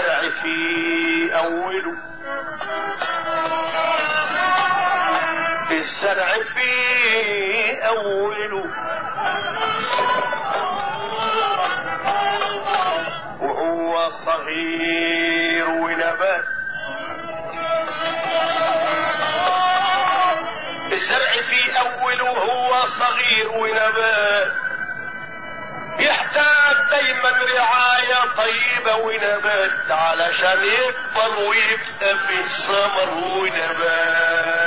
الزرع في أوله، الزرع في أوله وهو صغير ونبات. الزرع في أوله وهو صغير ونبات يحتاج دايما رعاية طيبة ونبات علشان يكبر ويبقى في ثمر ونبات.